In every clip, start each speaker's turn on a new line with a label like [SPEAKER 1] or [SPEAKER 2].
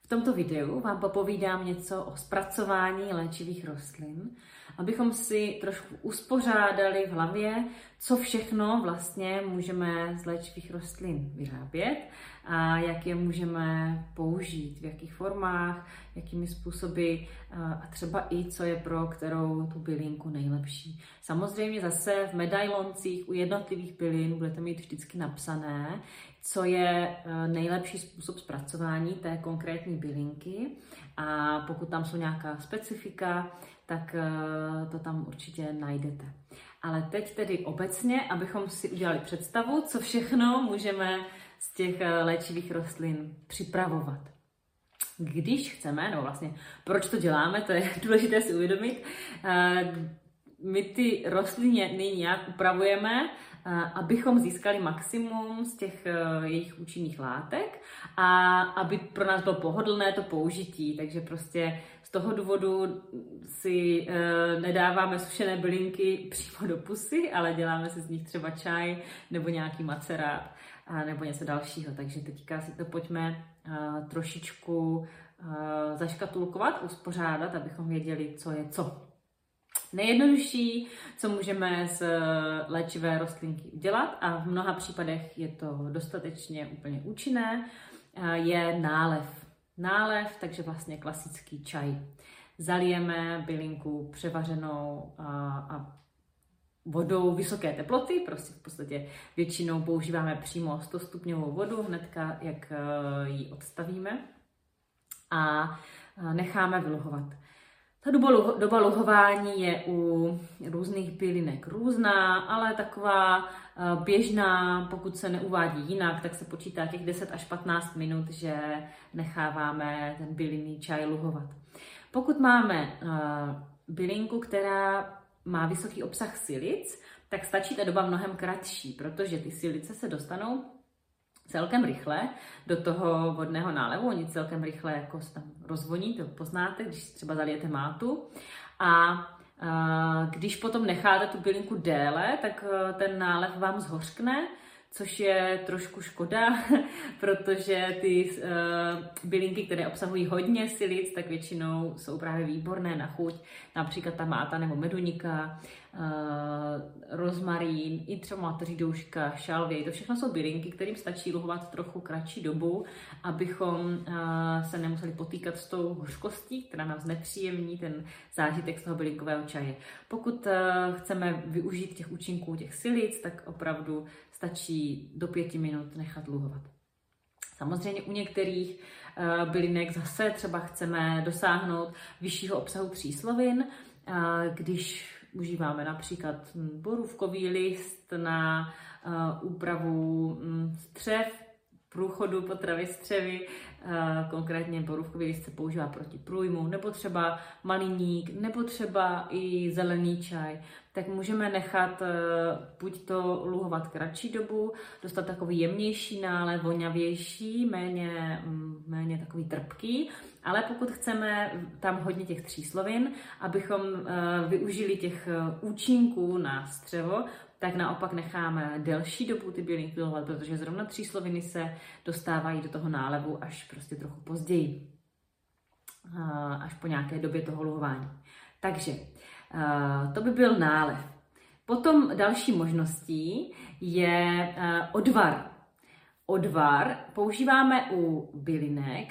[SPEAKER 1] V tomto videu vám popovídám něco o zpracování léčivých rostlin, abychom si trošku uspořádali v hlavě, co všechno vlastně můžeme z léčivých rostlin vyrábět a jak je můžeme použít, v jakých formách, jakými způsoby a třeba i co je pro kterou tu bylinku nejlepší. Samozřejmě zase v medailoncích u jednotlivých bylin budete mít vždycky napsané, co je nejlepší způsob zpracování té konkrétní bylinky, a pokud tam jsou nějaká specifika, tak to tam určitě najdete. Ale teď tedy obecně, abychom si udělali představu, co všechno můžeme z těch léčivých rostlin připravovat. Když chceme, nebo vlastně proč to děláme, to je důležité si uvědomit, my ty rostliny nějak upravujeme, abychom získali maximum z těch jejich účinných látek a aby pro nás bylo pohodlné to použití. Takže prostě z toho důvodu si nedáváme sušené bylinky přímo do pusy, ale děláme si z nich třeba čaj nebo nějaký macerát nebo něco dalšího. Takže teďka si to pojďme trošičku zaškatulkovat, uspořádat, abychom věděli, co je co. Nejjednodušší, co můžeme z léčivé rostlinky udělat, a v mnoha případech je to dostatečně úplně účinné, je nálev. Nálev, takže vlastně klasický čaj. Zalijeme bylinku převařenou a vodou vysoké teploty, prostě v podstatě většinou používáme přímo 100 stupňovou vodu, hnedka jak ji odstavíme, a necháme vyluhovat. Ta doba luhování je u různých bylinek různá, ale taková běžná, pokud se neuvádí jinak, tak se počítá těch 10 až 15 minut, že necháváme ten bylinný čaj luhovat. Pokud máme bylinku, která má vysoký obsah silic, tak stačí ta doba mnohem kratší, protože ty silice se dostanou celkem rychle do toho vodného nálevu. Oni celkem rychle jako se tam rozvoní, to poznáte, když třeba zalijete mátu. A když potom necháte tu bylinku déle, tak ten nálev vám zhořkne, což je trošku škoda, protože ty bylinky, které obsahují hodně silic, tak většinou jsou právě výborné na chuť. Například ta máta nebo medunika, rozmarín, i třeba mateří douška, šalvěj. To všechno jsou bylinky, kterým stačí luhovat trochu kratší dobu, abychom se nemuseli potýkat s tou hořkostí, která nám znepříjemní ten zážitek z toho bylinkového čaje. Pokud chceme využít těch účinků těch silic, tak opravdu stačí do 5 minut nechat luhovat. Samozřejmě u některých bylinek zase třeba chceme dosáhnout vyššího obsahu tříslovin, když užíváme například borůvkový list na úpravu střev, průchodu potravy střevy, konkrétně borůvkový list se používá proti průjmu, nebo třeba maliník, nebo třeba i zelený čaj, tak můžeme nechat buď to luhovat kratší dobu, dostat takový jemnější nálev, voňavější, méně takový trpký, ale pokud chceme tam hodně těch tříslovin, abychom využili těch účinků na střevo, tak naopak necháme delší dobu ty bylinky luhovat, protože zrovna třísloviny se dostávají do toho nálevu až prostě trochu později, až po nějaké době toho luhování. Takže to by byl nálev. Potom další možností je odvar. Odvar používáme u bylinek,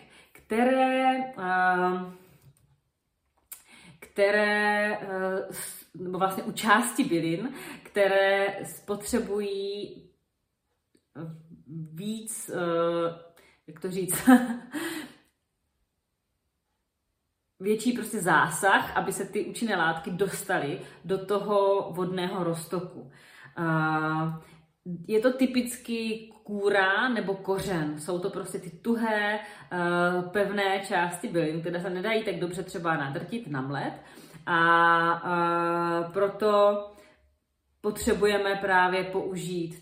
[SPEAKER 1] nebo vlastně u části bylin, které spotřebují víc, jak to říct, větší prostě zásah, aby se ty účinné látky dostaly do toho vodného roztoku. Je to typicky kůra nebo kořen. Jsou to prostě ty tuhé, pevné části bylin, které se nedají tak dobře třeba nadrtit, namlet. A proto potřebujeme právě použít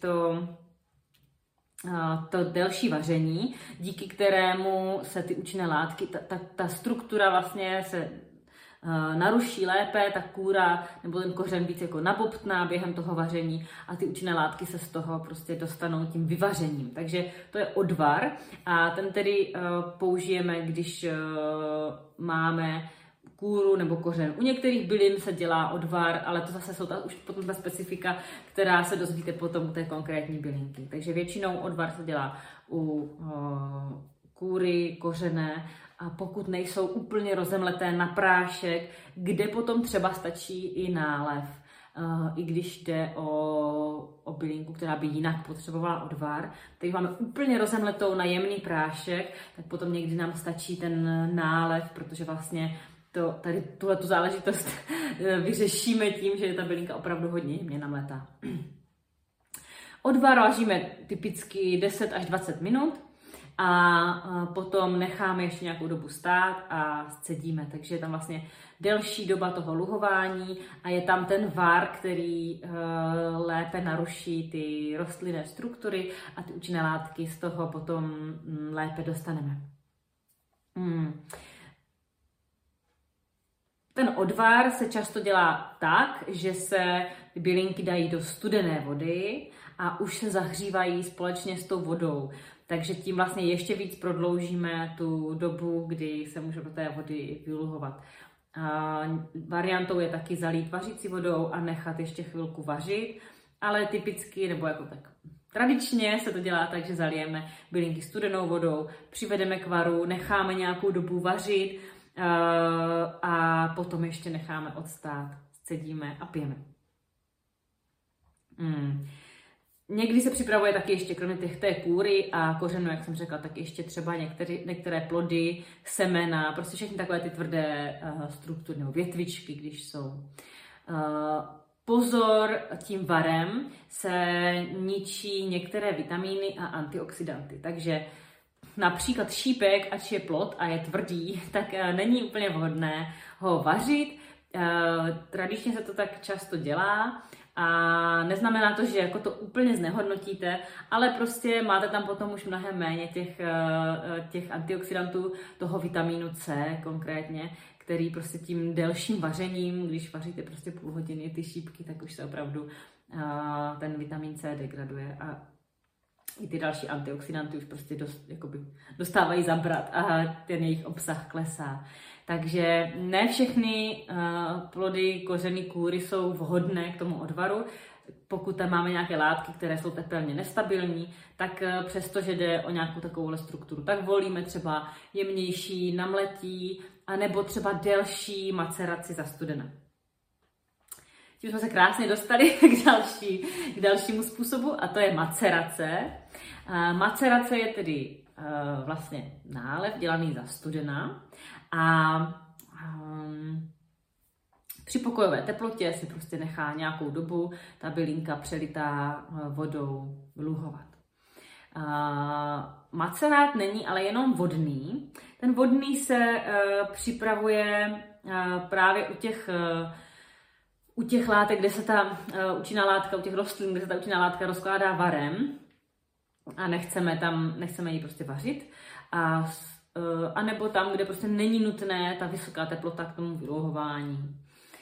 [SPEAKER 1] to delší vaření, díky kterému se ty účinné látky, ta struktura vlastně se naruší lépe, ta kůra nebo ten kořen víc jako nabobtná během toho vaření a ty účinné látky se z toho prostě dostanou tím vyvařením. Takže to je odvar a ten tedy použijeme, když máme kůru nebo kořen. U některých bylin se dělá odvar, ale to zase jsou už potom ta specifika, která se dozvíte potom u té konkrétní bylinky. Takže většinou odvar se dělá u kůry, kořené, a pokud nejsou úplně rozemleté na prášek, kde potom třeba stačí i nálev. I když jde o bylinku, která by jinak potřebovala odvar. Teď máme úplně rozemletou na jemný prášek, tak potom někdy nám stačí ten nálev, protože vlastně tuhletu záležitost vyřešíme tím, že je ta bylinka opravdu hodně jemně namletá. Odvar vaříme typicky 10 až 20 minut a potom necháme ještě nějakou dobu stát a scedíme. Takže je tam vlastně delší doba toho luhování a je tam ten var, který lépe naruší ty rostlinné struktury a ty účinné látky z toho potom lépe dostaneme. Ten odvar se často dělá tak, že se ty bylinky dají do studené vody a už se zahřívají společně s tou vodou. Takže tím vlastně ještě víc prodloužíme tu dobu, kdy se může do té vody vyluhovat. Variantou je taky zalít vařící vodou a nechat ještě chvilku vařit, ale typicky, nebo jako tak tradičně se to dělá tak, že zalijeme bylinky studenou vodou, přivedeme k varu, necháme nějakou dobu vařit a potom ještě necháme odstát, scedíme a pijeme. Někdy se připravuje taky ještě, kromě té kůry a kořenu, jak jsem řekla, tak ještě třeba některé plody, semena, prostě všechny takové ty tvrdé struktury nebo větvičky, když jsou. Pozor, tím varem se ničí některé vitamíny a antioxidanty, takže například šípek, ač je plod a je tvrdý, tak není úplně vhodné ho vařit. Tradičně se to tak často dělá a neznamená to, že jako to úplně znehodnotíte, ale prostě máte tam potom už mnohem méně těch antioxidantů, toho vitamínu C konkrétně, který prostě tím delším vařením, když vaříte prostě půl hodiny ty šípky, tak už se opravdu ten vitamin C degraduje a i ty další antioxidanty už prostě dostávají zabrat a ten jejich obsah klesá. Takže ne všechny plody, kořeny, kůry jsou vhodné k tomu odvaru. Pokud tam máme nějaké látky, které jsou tepelně nestabilní, tak přestože jde o nějakou takovouhle strukturu, tak volíme třeba jemnější namletí, anebo třeba delší maceraci za studena. Tím jsme se krásně dostali k dalšímu způsobu a to je macerace. Macerace je tedy vlastně nálev dělaný za studena a při pokojové teplotě si prostě nechá nějakou dobu ta bylinka přelitá vodou luhovat. Macerát není ale jenom vodný. Ten vodný se připravuje právě u těch látek, kde se ta účinná látka, u těch rostlin, kde se ta účinná látka rozkládá varem a nechceme ji prostě vařit. A nebo tam, kde prostě není nutné ta vysoká teplota k tomu vyluhování.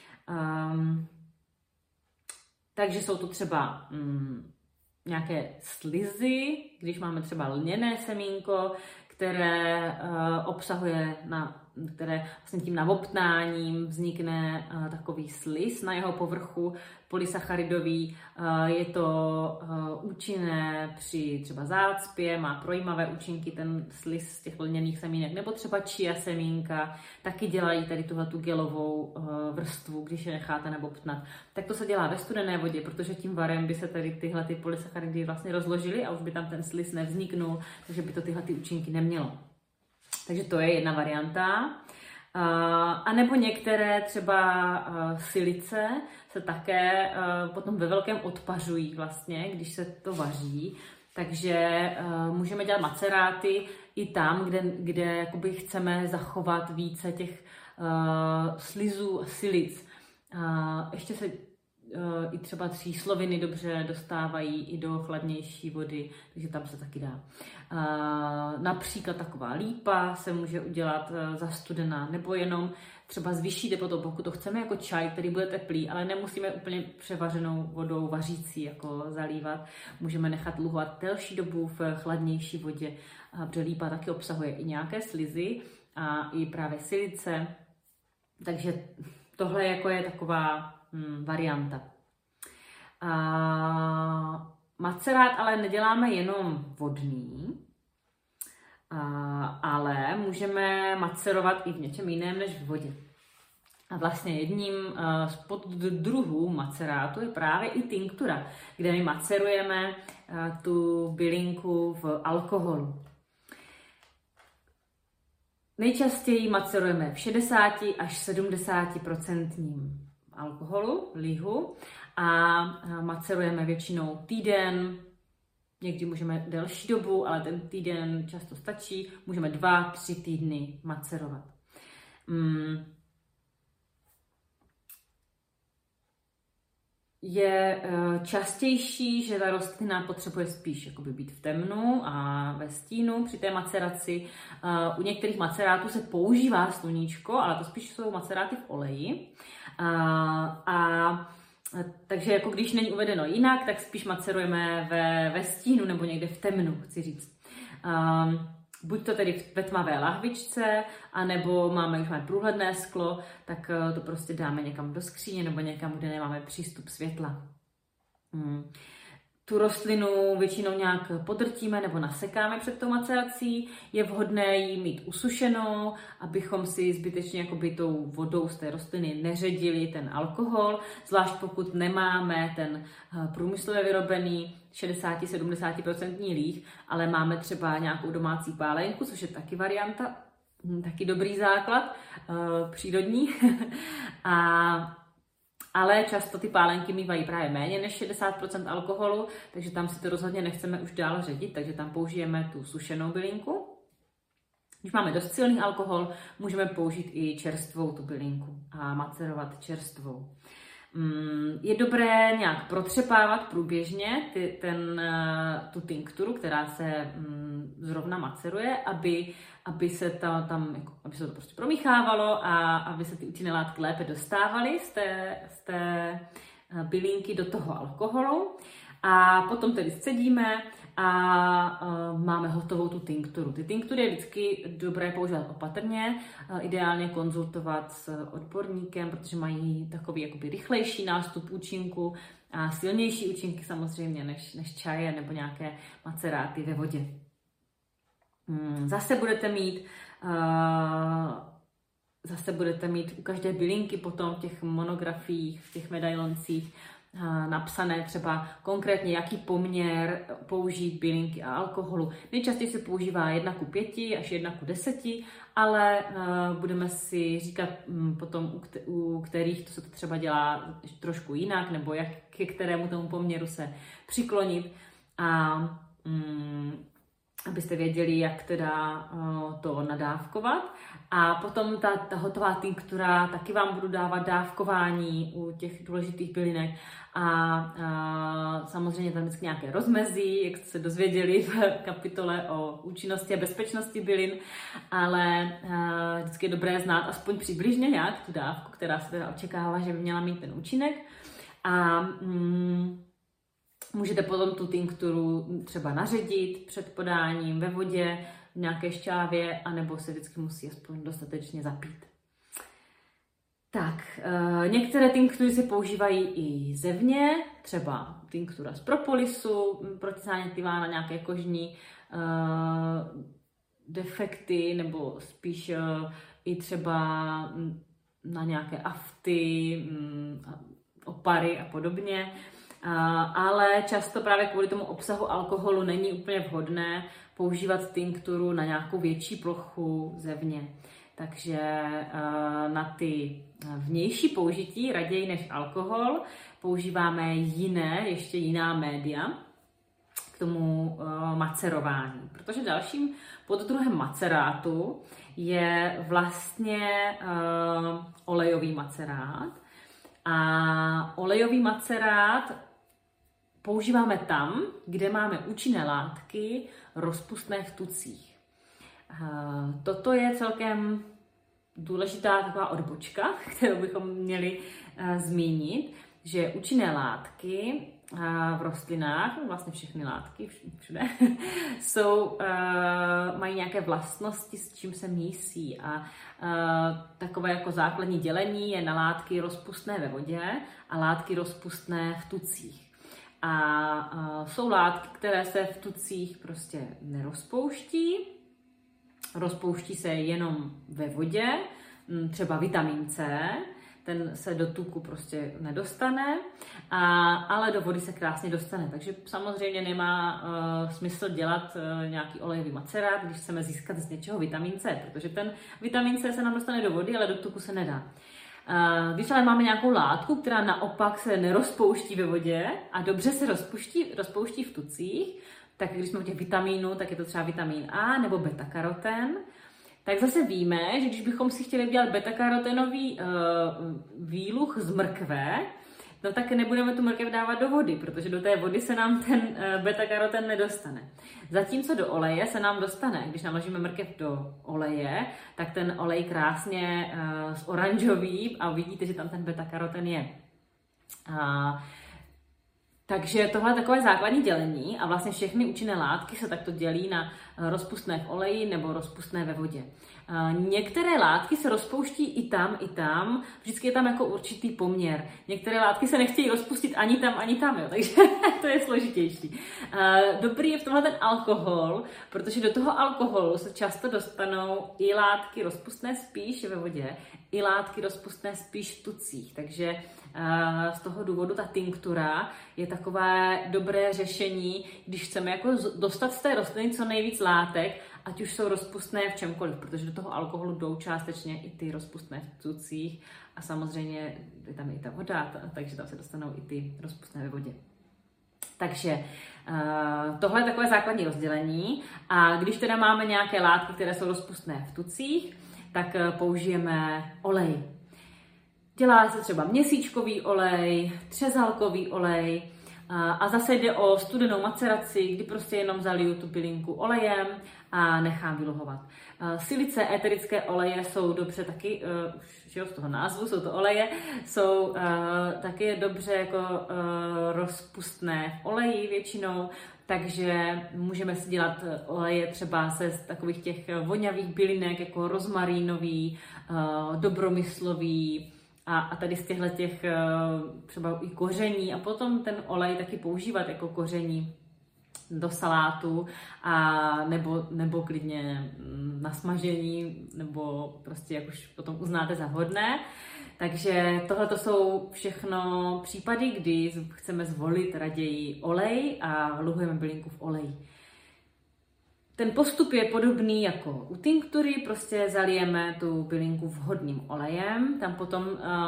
[SPEAKER 1] Takže jsou to třeba nějaké slizy, když máme třeba lněné semínko, které obsahuje, které vlastně tím nabobtnáním vznikne takový sliz na jeho povrchu polysacharidový. Je to účinné při třeba zácpě, má projímavé účinky ten sliz z těch lněných semínek, nebo třeba chia semínka, taky dělají tady tuhletu gelovou vrstvu, když je necháte nabobtnat. Tak to se dělá ve studené vodě, protože tím varem by se tady tyhle ty polysacharidy vlastně rozložily a už by tam ten sliz nevzniknul, takže by to tyhle ty účinky nemělo. Takže to je jedna varianta. A nebo některé třeba silice se také potom ve velkém odpařují vlastně, když se to vaří. Takže můžeme dělat maceráty i tam, kde jakoby chceme zachovat více těch slizů a silic. Ještě se i třeba třísloviny dobře dostávají i do chladnější vody, takže tam se taky dá. Například taková lípa se může udělat zastudená, nebo jenom třeba zvýší teplotu, pokud to chceme jako čaj, který bude teplý, ale nemusíme úplně převařenou vodou vařící jako zalívat. Můžeme nechat luhovat delší dobu v chladnější vodě, protože lípa taky obsahuje i nějaké slizy a i právě silice. Takže tohle jako je taková varianta. Macerát ale neděláme jenom vodný, ale můžeme macerovat i v něčem jiném než v vodě. A vlastně jedním z poddruhů macerátu je právě i tinktura, kde my macerujeme tu bylinku v alkoholu. Nejčastěji macerujeme v 60 až 70% alkoholu, lihu, a macerujeme většinou týden, někdy můžeme delší dobu, ale ten týden často stačí, můžeme 2-3 týdny macerovat. Je častější, že ta rostlina potřebuje spíš jakoby být v temnu a ve stínu při té maceraci. U některých macerátů se používá sluníčko, ale to spíš jsou maceráty v oleji. Takže jako když není uvedeno jinak, tak spíš macerujeme ve stínu nebo někde v temnu, chci říct. Buď to tedy ve tmavé lahvičce, anebo už máme průhledné sklo, tak to prostě dáme někam do skříně nebo někam, kde nemáme přístup světla. Tu rostlinu většinou nějak podrtíme nebo nasekáme před tou macerací. Je vhodné ji mít usušenou, abychom si zbytečně jakoby tou vodou z té rostliny neředili ten alkohol, zvlášť pokud nemáme ten průmyslově vyrobený 60-70% líh, ale máme třeba nějakou domácí pálenku, což je taky varianta, taky dobrý základ, přírodní. Ale často ty pálenky mývají právě méně než 60% alkoholu, takže tam si to rozhodně nechceme už dál ředit, takže tam použijeme tu sušenou bylinku. Když máme dost silný alkohol, můžeme použít i čerstvou tu bylinku a macerovat čerstvou. Je dobré nějak protřepávat průběžně tu tinkturu, která se zrovna maceruje, aby se to prostě promíchávalo a aby se ty účinné látky lépe dostávaly z té bylinky do toho alkoholu. A potom tedy scedíme a máme hotovou tu tinkturu. Ty tinktury je vždycky dobré používat opatrně, ideálně konzultovat s odborníkem, protože mají takový jakoby rychlejší nástup účinku a silnější účinky samozřejmě než čaje nebo nějaké maceráty ve vodě. Zase budete mít u každé bylinky potom v těch monografiích, v těch medailoncích napsané třeba konkrétně, jaký poměr použít bylinky a alkoholu. Nejčastěji se používá 1:5 až 1:10, ale budeme si říkat potom, u kterých to se to třeba dělá trošku jinak, nebo ke kterému tomu poměru se přiklonit, a abyste věděli, jak teda to nadávkovat. A potom ta hotová tinktura, taky vám budu dávat dávkování u těch důležitých bylinek a samozřejmě tam vždycky nějaké rozmezí, jak jste se dozvěděli v kapitole o účinnosti a bezpečnosti bylin, ale vždycky je dobré znát aspoň přibližně nějak tu dávku, která se teda očekává, že by měla mít ten účinek. A můžete potom tu tinkturu třeba naředit před podáním ve vodě, v nějaké šťávě, anebo se vždycky musí aspoň dostatečně zapít. Tak, některé tinktury se používají i zevně, třeba tinktura z propolisu, protizánětlivá na nějaké kožní defekty, nebo spíš i třeba na nějaké afty, opary a podobně. Ale často právě kvůli tomu obsahu alkoholu není úplně vhodné používat tinkturu na nějakou větší plochu zevně. Takže na ty vnější použití raději než alkohol používáme ještě jiná média k tomu macerování. Protože dalším poddruhem macerátu je vlastně olejový macerát. A olejový macerát používáme tam, kde máme účinné látky rozpustné v tucích. Toto je celkem důležitá taková odbočka, kterou bychom měli zmínit, že účinné látky v rostlinách, vlastně všechny látky, všude, mají nějaké vlastnosti, s čím se mísí. A takové jako základní dělení je na látky rozpustné ve vodě a látky rozpustné v tucích. A jsou látky, které se v tucích prostě nerozpouští, rozpouští se jenom ve vodě, třeba vitamin C, ten se do tuku prostě nedostane, ale do vody se krásně dostane. Takže samozřejmě nemá smysl dělat nějaký olejový macerát, když chceme získat z něčeho vitamin C, protože ten vitamin C se nám dostane do vody, ale do tuku se nedá. Když ale máme nějakou látku, která naopak se nerozpouští ve vodě a dobře se rozpouští v tucích, tak když jsme u těch vitamínů, tak je to třeba vitamin A nebo beta-karoten, tak zase víme, že když bychom si chtěli udělat beta-karotenový výluch z mrkve, no tak nebudeme tu mrkev dávat do vody, protože do té vody se nám ten beta-karoten nedostane. Zatímco do oleje se nám dostane. Když naložíme mrkev do oleje, tak ten olej krásně zoranžoví a vidíte, že tam ten beta-karoten je. Takže tohle je takové základní dělení a vlastně všechny účinné látky se takto dělí na rozpustné v oleji nebo rozpustné ve vodě. Některé látky se rozpouští i tam, vždycky je tam jako určitý poměr. Některé látky se nechtějí rozpustit ani tam, jo, takže to je složitější. Dobrý je v tomhle ten alkohol, protože do toho alkoholu se často dostanou i látky rozpustné spíš ve vodě, i látky rozpustné spíš v tucích, takže z toho důvodu ta tinktura je takové dobré řešení, když chceme jako dostat z té rostliny co nejvíc látek, ať už jsou rozpustné v čemkoliv, protože do toho alkoholu jdou částečně i ty rozpustné v tucích a samozřejmě je tam i ta voda, takže tam se dostanou i ty rozpustné ve vodě. Takže tohle je takové základní rozdělení a když teda máme nějaké látky, které jsou rozpustné v tucích, tak použijeme olej. Dělá se třeba měsíčkový olej, třezalkový olej a zase jde o studenou maceraci, kdy prostě jenom zaliju tu bylinku olejem a nechám vyluhovat. Silice, eterické oleje jsou dobře taky, z toho názvu jsou to oleje, jsou taky dobře jako rozpustné v oleji většinou, takže můžeme si dělat oleje třeba z takových těch vonavých bylinek jako rozmarínový, dobromyslový, a tady z těch třeba i koření a potom ten olej taky používat jako koření do salátu a nebo klidně na smažení, nebo prostě jak už potom uznáte za vhodné. Takže tohle to jsou všechno případy, kdy chceme zvolit raději olej a luhujeme bylinku v oleji. Ten postup je podobný jako u tinktury, prostě zalijeme tu bylinku vhodným olejem, tam potom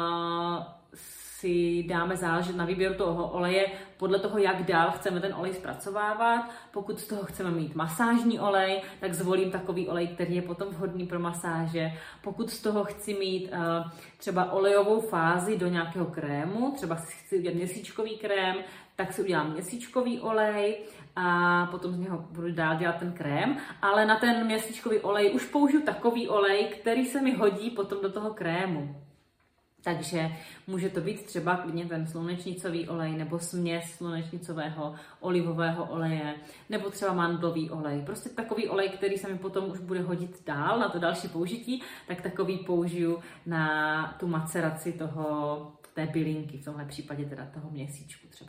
[SPEAKER 1] si dáme záležet na výběru toho oleje podle toho, jak dál chceme ten olej zpracovávat. Pokud z toho chceme mít masážní olej, tak zvolím takový olej, který je potom vhodný pro masáže. Pokud z toho chci mít třeba olejovou fázi do nějakého krému, třeba si chci udělat měsíčkový krém, tak si udělám měsíčkový olej a potom z něho budu dál dělat ten krém, ale na ten měsíčkový olej už použiju takový olej, který se mi hodí potom do toho krému. Takže může to být třeba klidně ten slunečnicový olej nebo směs slunečnicového olivového oleje nebo třeba mandlový olej. Prostě takový olej, který se mi potom už bude hodit dál na to další použití, tak takový použiju na tu maceraci té bylinky, v tomhle případě teda toho měsíčku třeba.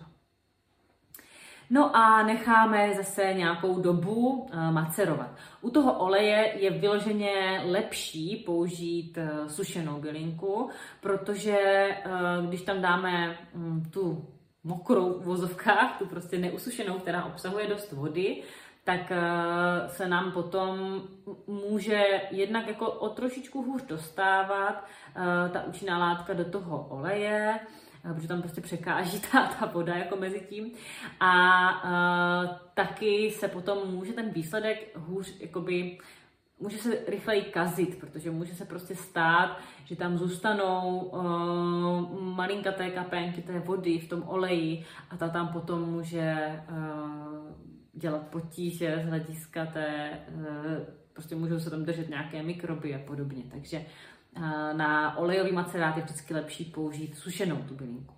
[SPEAKER 1] No a necháme zase nějakou dobu macerovat. U toho oleje je vyloženě lepší použít sušenou bylinku, protože když tam dáme tu mokrou v vozovkách, tu prostě neusušenou, která obsahuje dost vody, tak se nám potom může jednak jako o trošičku hůř dostávat ta účinná látka do toho oleje, protože tam prostě překáží ta voda jako mezi tím. A taky se potom může ten výsledek hůř jakoby může se rychleji kazit, protože může se prostě stát, že tam zůstanou malinkaté kapénky té vody v tom oleji a ta tam potom může dělat potíže z hlediska té, prostě můžou se tam držet nějaké mikroby a podobně. Takže na olejový macerát je vždycky lepší použít sušenou tu bylinku.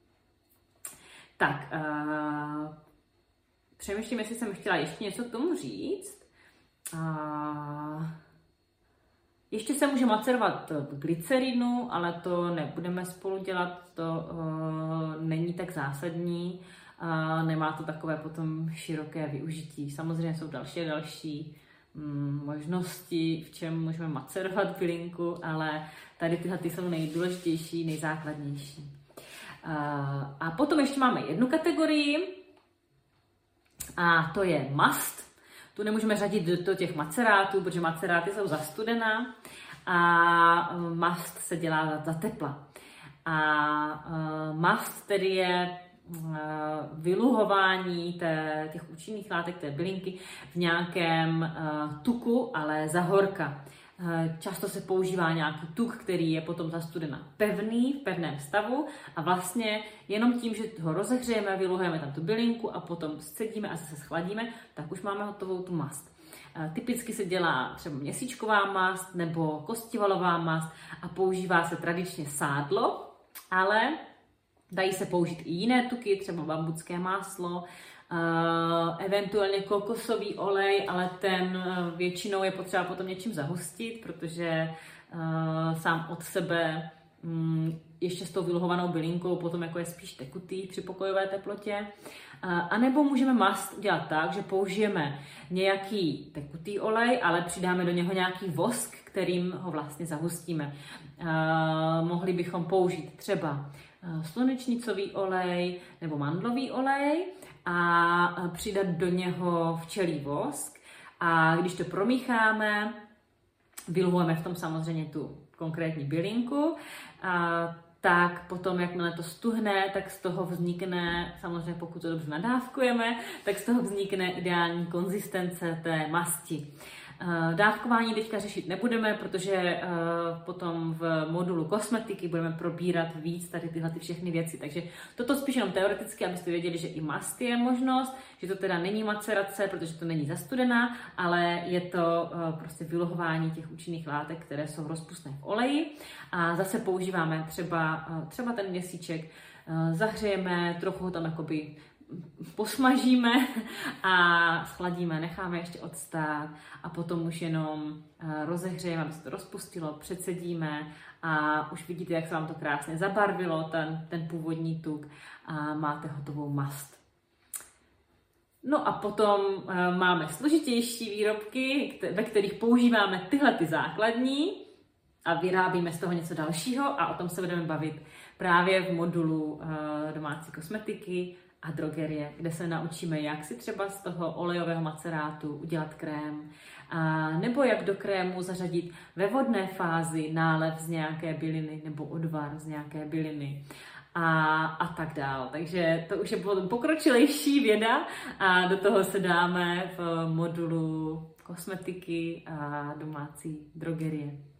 [SPEAKER 1] Tak, přemýšlím, jestli jsem chtěla ještě něco k tomu říct. Ještě se může macerovat v glycerinu, ale to nebudeme spolu dělat, to není tak zásadní, nemá to takové potom široké využití. Samozřejmě jsou další možnosti, v čem můžeme macerovat bylinku, ale tady tyhle jsou nejdůležitější, nejzákladnější. A potom ještě máme jednu kategorii a to je mast. Tu nemůžeme řadit do těch macerátů, protože maceráty jsou za studena a mast se dělá za tepla. A mast tedy je vyluhování těch účinných látek té bylinky v nějakém tuku, ale za horka. Často se používá nějaký tuk, který je potom za studena pevný, v pevném stavu a vlastně jenom tím, že ho rozehřejeme, vyluhujeme tam tu bylinku a potom scedíme a zase schladíme, tak už máme hotovou tu mast. Typicky se dělá třeba měsíčková mast nebo kostivalová mast a používá se tradičně sádlo, ale dají se použít i jiné tuky, třeba bambucké máslo, eventuálně kokosový olej, ale ten většinou je potřeba potom něčím zahustit, protože sám od sebe ještě s tou vyluhovanou bylinkou potom jako je spíš tekutý při pokojové teplotě. A nebo můžeme mast udělat tak, že použijeme nějaký tekutý olej, ale přidáme do něho nějaký vosk, kterým ho vlastně zahustíme. Mohli bychom použít třeba slunečnicový olej nebo mandlový olej a přidat do něho včelí vosk a když to promícháme, vyluhujeme v tom samozřejmě tu konkrétní bylinku, tak potom, jakmile to stuhne, tak z toho vznikne, samozřejmě pokud to dobře nadávkujeme, tak z toho vznikne ideální konzistence té masti. Dávkování teďka řešit nebudeme, protože potom v modulu kosmetiky budeme probírat víc tady tyhle všechny věci. Takže toto spíš jenom teoreticky, abyste věděli, že i mast je možnost, že to teda není macerace, protože to není zastudená, ale je to prostě vyluhování těch účinných látek, které jsou rozpustné v oleji. A zase používáme třeba ten měsíček, zahřejeme, trochu ho tam jakoby posmažíme a schladíme, necháme ještě odstát a potom už jenom rozehřejeme, aby se to rozpustilo, předsedíme a už vidíte, jak se vám to krásně zabarvilo, ten původní tuk a máte hotovou mast. No a potom máme složitější výrobky, ve kterých používáme tyhle ty základní a vyrábíme z toho něco dalšího a o tom se budeme bavit právě v modulu domácí kosmetiky a drogerie, kde se naučíme, jak si třeba z toho olejového macerátu udělat krém, nebo jak do krému zařadit ve vodné fázi nálev z nějaké byliny nebo odvar z nějaké byliny a tak dál. Takže to už je potom pokročilejší věda a do toho se dáme v modulu kosmetiky a domácí drogerie.